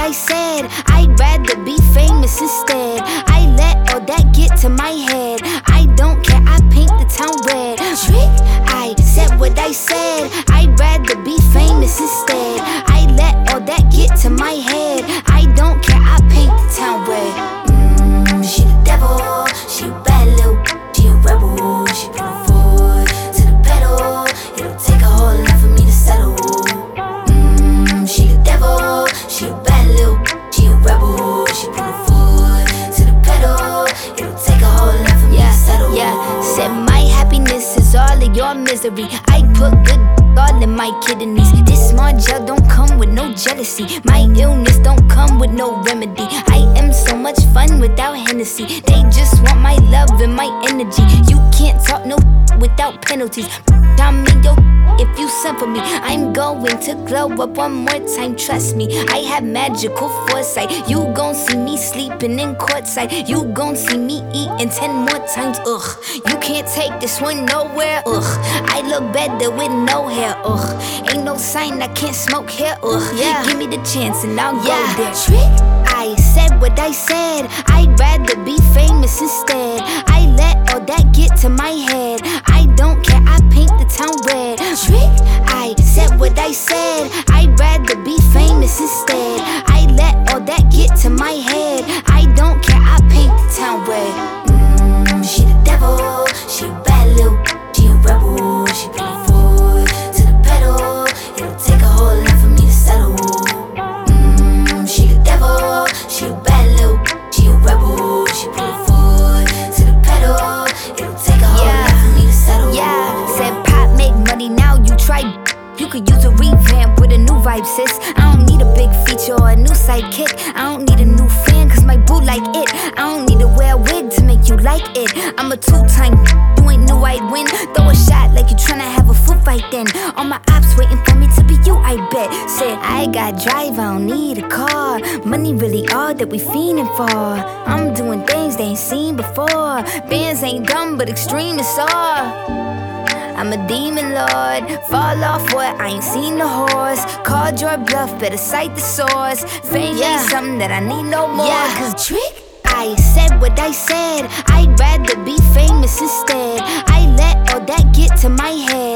I said. I'd rather be famous instead. I let all that get to my head. I don't care, I paint the town red. Trick, I said what I said. I'd rather be famous instead. I let all that get to my head. I don't care, I paint the town red. She the devil, she a bad little, she a rebel. She put her foot to the pedal. It'll take a whole lot for me to settle. She the devil, she a bad little, she a rebel. She put her foot to the pedal. It'll take a whole lot for me to settle. Yeah, said my happiness is all of your misery. I put good all in my kidneys. This small gel don't come with no jealousy. My illness don't come with no remedy. I am so much fun without Hennessy. They just want my love and my energy. You can't talk no without penalties. I'm in your if you send for me. I'm going to glow up one more time, trust me. I have magical foresight. You gon' see me sleeping in courtside. You gon' see me eating 10 more times, ugh. You can't take this one nowhere, ugh. I look better with no hair, ugh. Ain't no sign I can't smoke here, ugh. Yeah. Give me the chance and I'll go there. Trick, I said what I said. I'd rather be famous instead. I let all that get to my head. I don't care, I paint the town red. Trick, I said what I said. I'd rather be famous instead. I let all that get to my head. I don't care, I paint the town red. She the devil, she a bad little, she a rebel. She put her foot to the pedal. It'll take a whole lot for me to settle. She the devil, she a bad little, she a rebel. She put her foot to the pedal. It'll take a whole lot for me to settle. Yeah, said pop make money, now you try. You could use a revamp with a new vibe, sis. I don't need a big feature or a new sidekick. I don't need a new fan, cause my boo like it. I don't need to wear a wig to make you like it. I'm a two-time, you ain't knew I'd win. Throw a shot like you tryna have a foot fight then. All my ops waiting for me to be you, I bet. Said, I got drive, I don't need a car. Money really all that we fiending for. I'm doing things they ain't seen before. Bands ain't dumb, but extreme is all. I'm a demon lord, fall off what? I ain't seen the horse. Called your bluff, better cite the source. Fame ain't something that I need no more. Cause trick, I said what I said. I'd rather be famous instead. I let all that get to my head.